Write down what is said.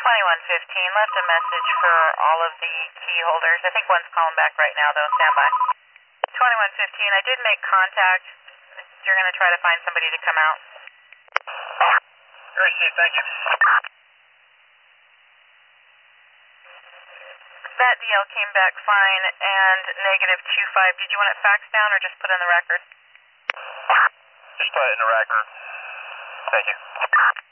2115, left a message for all of the key holders. I think one's calling back right now, though. Stand by. 2115, I did make contact. You're going to try to find somebody to come out. Received, thank you. That DL came back fine and -25. Did you want it faxed down or just put in the record? Just put it in the record. Thank you.